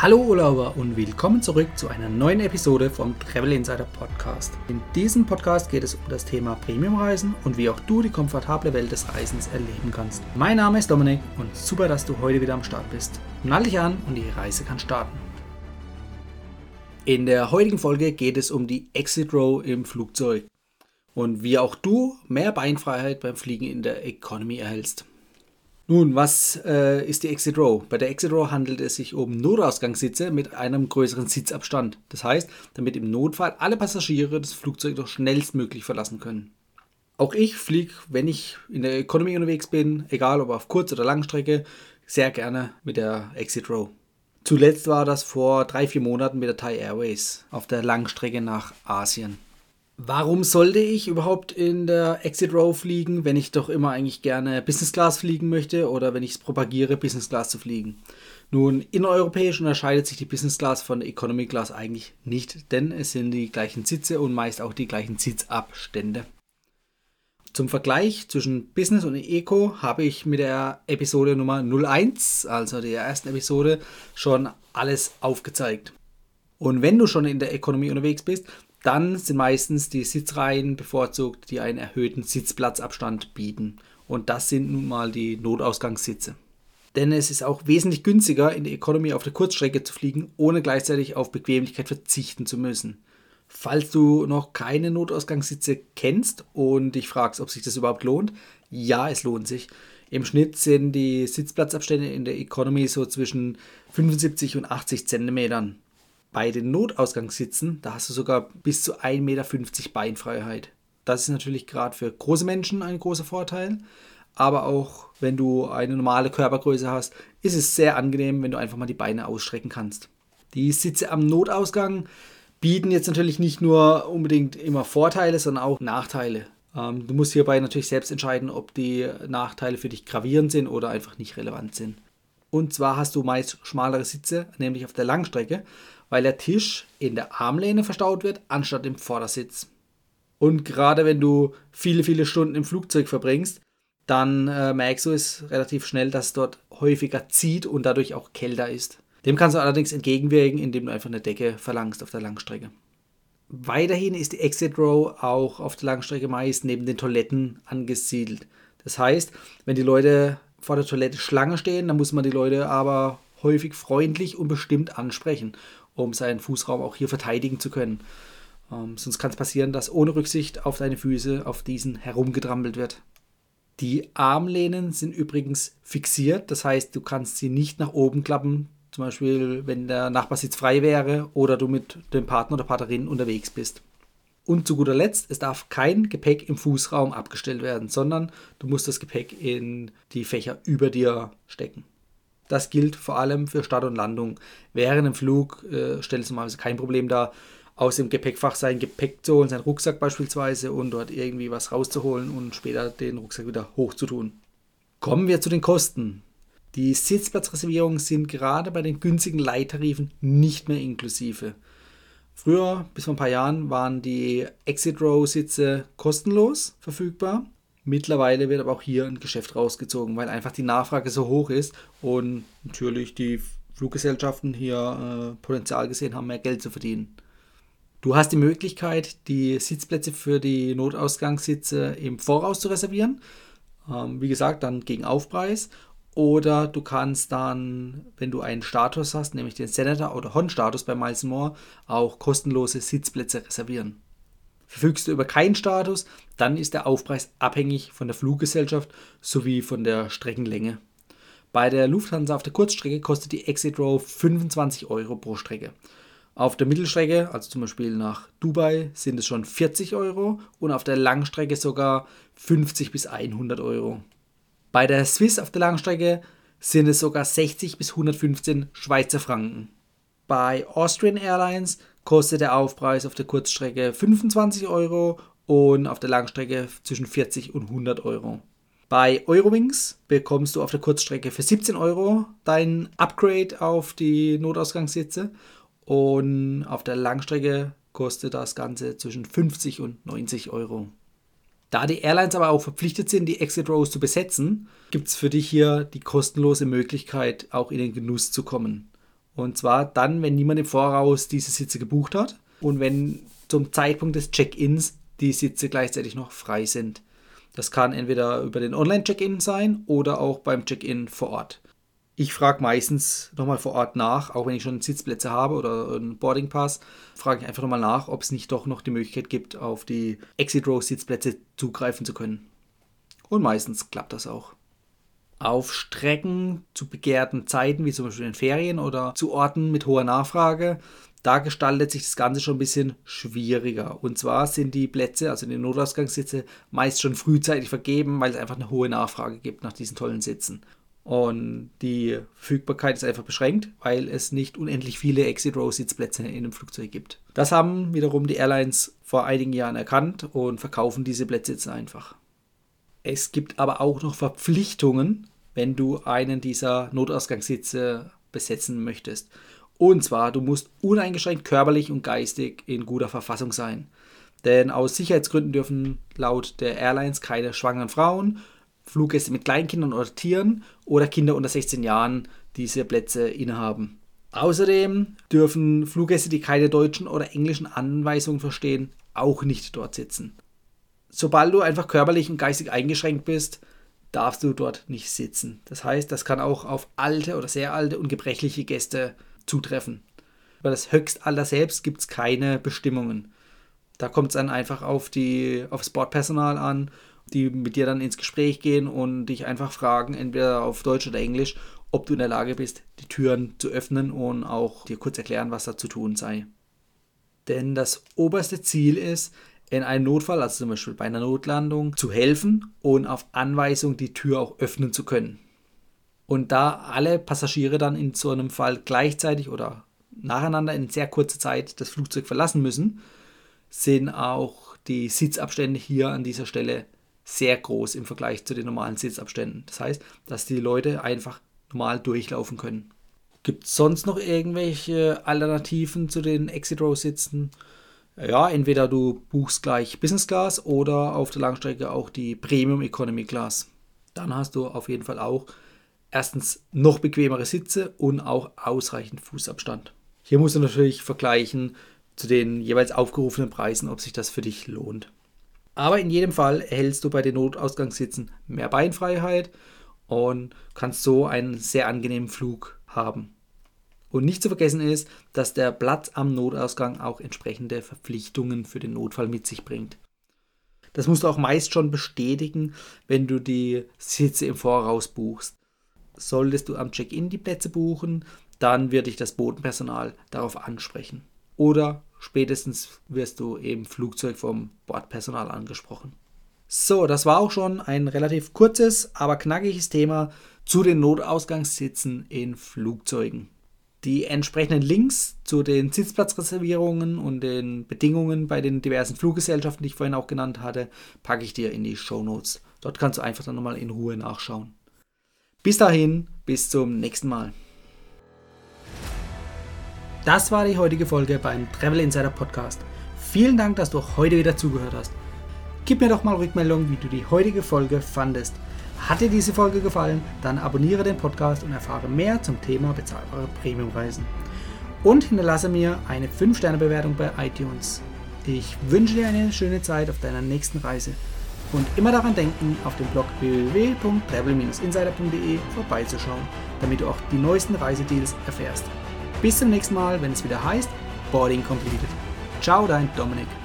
Hallo Urlauber und willkommen zurück zu einer neuen Episode vom Travel Insider Podcast. In diesem Podcast geht es um das Thema Premiumreisen und wie auch du die komfortable Welt des Reisens erleben kannst. Mein Name ist Dominik und super, dass du heute wieder am Start bist. Nall dich an und die Reise kann starten. In der heutigen Folge geht es um die Exit Row im Flugzeug und wie auch du mehr Beinfreiheit beim Fliegen in der Economy erhältst. Nun, was ist die Exit Row? Bei der Exit Row handelt es sich um Notausgangssitze mit einem größeren Sitzabstand. Das heißt, damit im Notfall alle Passagiere das Flugzeug doch schnellstmöglich verlassen können. Auch ich fliege, wenn ich in der Economy unterwegs bin, egal ob auf Kurz- oder Langstrecke, sehr gerne mit der Exit Row. Zuletzt war das vor 3-4 Monaten mit der Thai Airways auf der Langstrecke nach Asien. Warum sollte ich überhaupt in der Exit Row fliegen, wenn ich doch immer eigentlich gerne Business Class fliegen möchte oder wenn ich es propagiere, Business Class zu fliegen? Nun, innereuropäisch unterscheidet sich die Business Class von der Economy Class eigentlich nicht, denn es sind die gleichen Sitze und meist auch die gleichen Sitzabstände. Zum Vergleich zwischen Business und Eco habe ich mit der Episode Nummer 01, also der ersten Episode, schon alles aufgezeigt. Und wenn du schon in der Economy unterwegs bist, dann sind meistens die Sitzreihen bevorzugt, die einen erhöhten Sitzplatzabstand bieten. Und das sind nun mal die Notausgangssitze. Denn es ist auch wesentlich günstiger, in der Economy auf der Kurzstrecke zu fliegen, ohne gleichzeitig auf Bequemlichkeit verzichten zu müssen. Falls du noch keine Notausgangssitze kennst und dich fragst, ob sich das überhaupt lohnt, ja, es lohnt sich. Im Schnitt sind die Sitzplatzabstände in der Economy so zwischen 75 und 80 Zentimetern. Bei den Notausgangssitzen, da hast du sogar bis zu 1,50 Meter Beinfreiheit. Das ist natürlich gerade für große Menschen ein großer Vorteil, aber auch wenn du eine normale Körpergröße hast, ist es sehr angenehm, wenn du einfach mal die Beine ausstrecken kannst. Die Sitze am Notausgang bieten jetzt natürlich nicht nur unbedingt immer Vorteile, sondern auch Nachteile. Du musst hierbei natürlich selbst entscheiden, ob die Nachteile für dich gravierend sind oder einfach nicht relevant sind. Und zwar hast du meist schmalere Sitze, nämlich auf der Langstrecke, weil der Tisch in der Armlehne verstaut wird, anstatt im Vordersitz. Und gerade wenn du viele Stunden im Flugzeug verbringst, dann merkst du es relativ schnell, dass es dort häufiger zieht und dadurch auch kälter ist. Dem kannst du allerdings entgegenwirken, indem du einfach eine Decke verlangst auf der Langstrecke. Weiterhin ist die Exit Row auch auf der Langstrecke meist neben den Toiletten angesiedelt. Das heißt, wenn die Leute vor der Toilette Schlange stehen, dann muss man die Leute aber häufig freundlich und bestimmt ansprechen, um seinen Fußraum auch hier verteidigen zu können. Sonst kann es passieren, dass ohne Rücksicht auf deine Füße auf diesen herumgetrampelt wird. Die Armlehnen sind übrigens fixiert, das heißt, du kannst sie nicht nach oben klappen, zum Beispiel wenn der Nachbarsitz frei wäre oder du mit dem Partner oder Partnerin unterwegs bist. Und zu guter Letzt, es darf kein Gepäck im Fußraum abgestellt werden, sondern du musst das Gepäck in die Fächer über dir stecken. Das gilt vor allem für Start und Landung. Während dem Flug stellt es normalerweise kein Problem dar, aus dem Gepäckfach sein Gepäck zu holen, seinen Rucksack beispielsweise, und dort irgendwie was rauszuholen und später den Rucksack wieder hochzutun. Kommen wir zu den Kosten. Die Sitzplatzreservierungen sind gerade bei den günstigen Leittarifen nicht mehr inklusive. Früher, bis vor ein paar Jahren, waren die Exit-Row-Sitze kostenlos verfügbar. Mittlerweile wird aber auch hier ein Geschäft rausgezogen, weil einfach die Nachfrage so hoch ist und natürlich die Fluggesellschaften hier Potenzial gesehen haben, mehr Geld zu verdienen. Du hast die Möglichkeit, die Sitzplätze für die Notausgangssitze im Voraus zu reservieren. Wie gesagt, dann gegen Aufpreis. Oder du kannst dann, wenn du einen Status hast, nämlich den Senator oder Hon-Status bei Miles & More, auch kostenlose Sitzplätze reservieren. Verfügst du über keinen Status, dann ist der Aufpreis abhängig von der Fluggesellschaft sowie von der Streckenlänge. Bei der Lufthansa auf der Kurzstrecke kostet die Exit Row 25 Euro pro Strecke. Auf der Mittelstrecke, also zum Beispiel nach Dubai, sind es schon 40 Euro und auf der Langstrecke sogar 50 bis 100 Euro. Bei der Swiss auf der Langstrecke sind es sogar 60 bis 115 Schweizer Franken. Bei Austrian Airlines kostet der Aufpreis auf der Kurzstrecke 25 Euro und auf der Langstrecke zwischen 40 und 100 Euro. Bei Eurowings bekommst du auf der Kurzstrecke für 17 Euro dein Upgrade auf die Notausgangssitze und auf der Langstrecke kostet das Ganze zwischen 50 und 90 Euro. Da die Airlines aber auch verpflichtet sind, die Exit Rows zu besetzen, gibt es für dich hier die kostenlose Möglichkeit, auch in den Genuss zu kommen. Und zwar dann, wenn niemand im Voraus diese Sitze gebucht hat und wenn zum Zeitpunkt des Check-ins die Sitze gleichzeitig noch frei sind. Das kann entweder über den Online-Check-in sein oder auch beim Check-in vor Ort. Ich frage meistens nochmal vor Ort nach, auch wenn ich schon Sitzplätze habe oder einen Boarding Pass, frage ich einfach nochmal nach, ob es nicht doch noch die Möglichkeit gibt, auf die Exit Row Sitzplätze zugreifen zu können. Und meistens klappt das auch. Auf Strecken zu begehrten Zeiten, wie zum Beispiel in Ferien oder zu Orten mit hoher Nachfrage, da gestaltet sich das Ganze schon ein bisschen schwieriger. Und zwar sind die Plätze, also die Notausgangssitze, meist schon frühzeitig vergeben, weil es einfach eine hohe Nachfrage gibt nach diesen tollen Sitzen. Und die Verfügbarkeit ist einfach beschränkt, weil es nicht unendlich viele Exit-Row-Sitzplätze in einem Flugzeug gibt. Das haben wiederum die Airlines vor einigen Jahren erkannt und verkaufen diese Plätze jetzt einfach. Es gibt aber auch noch Verpflichtungen, wenn du einen dieser Notausgangssitze besetzen möchtest. Und zwar, du musst uneingeschränkt körperlich und geistig in guter Verfassung sein. Denn aus Sicherheitsgründen dürfen laut der Airlines keine schwangeren Frauen, Fluggäste mit Kleinkindern oder Tieren oder Kinder unter 16 Jahren diese Plätze innehaben. Außerdem dürfen Fluggäste, die keine deutschen oder englischen Anweisungen verstehen, auch nicht dort sitzen. Sobald du einfach körperlich und geistig eingeschränkt bist, darfst du dort nicht sitzen. Das heißt, das kann auch auf alte oder sehr alte und gebrechliche Gäste zutreffen. Über das Höchstalter selbst gibt es keine Bestimmungen. Da kommt es dann einfach aufs Bordpersonal an, die mit dir dann ins Gespräch gehen und dich einfach fragen, entweder auf Deutsch oder Englisch, ob du in der Lage bist, die Türen zu öffnen und auch dir kurz erklären, was da zu tun sei. Denn das oberste Ziel ist, in einem Notfall, also zum Beispiel bei einer Notlandung, zu helfen und auf Anweisung die Tür auch öffnen zu können. Und da alle Passagiere dann in so einem Fall gleichzeitig oder nacheinander in sehr kurzer Zeit das Flugzeug verlassen müssen, sind auch die Sitzabstände hier an dieser Stelle sehr groß im Vergleich zu den normalen Sitzabständen. Das heißt, dass die Leute einfach normal durchlaufen können. Gibt es sonst noch irgendwelche Alternativen zu den Exit-Row-Sitzen? Ja, entweder du buchst gleich Business Class oder auf der Langstrecke auch die Premium Economy Class. Dann hast du auf jeden Fall auch erstens noch bequemere Sitze und auch ausreichend Fußabstand. Hier musst du natürlich vergleichen zu den jeweils aufgerufenen Preisen, ob sich das für dich lohnt. Aber in jedem Fall erhältst du bei den Notausgangssitzen mehr Beinfreiheit und kannst so einen sehr angenehmen Flug haben. Und nicht zu vergessen ist, dass der Platz am Notausgang auch entsprechende Verpflichtungen für den Notfall mit sich bringt. Das musst du auch meist schon bestätigen, wenn du die Sitze im Voraus buchst. Solltest du am Check-in die Plätze buchen, dann wird dich das Bodenpersonal darauf ansprechen. Oder spätestens wirst du im Flugzeug vom Bordpersonal angesprochen. So, das war auch schon ein relativ kurzes, aber knackiges Thema zu den Notausgangssitzen in Flugzeugen. Die entsprechenden Links zu den Sitzplatzreservierungen und den Bedingungen bei den diversen Fluggesellschaften, die ich vorhin auch genannt hatte, packe ich dir in die Shownotes. Dort kannst du einfach dann nochmal in Ruhe nachschauen. Bis dahin, bis zum nächsten Mal. Das war die heutige Folge beim Travel Insider Podcast. Vielen Dank, dass du auch heute wieder zugehört hast. Gib mir doch mal Rückmeldung, wie du die heutige Folge fandest. Hat dir diese Folge gefallen, dann abonniere den Podcast und erfahre mehr zum Thema bezahlbare Premiumreisen. Und hinterlasse mir eine 5-Sterne-Bewertung bei iTunes. Ich wünsche dir eine schöne Zeit auf deiner nächsten Reise. Und immer daran denken, auf dem Blog www.travel-insider.de vorbeizuschauen, damit du auch die neuesten Reisedeals erfährst. Bis zum nächsten Mal, wenn es wieder heißt Boarding Completed. Ciao, dein Dominik.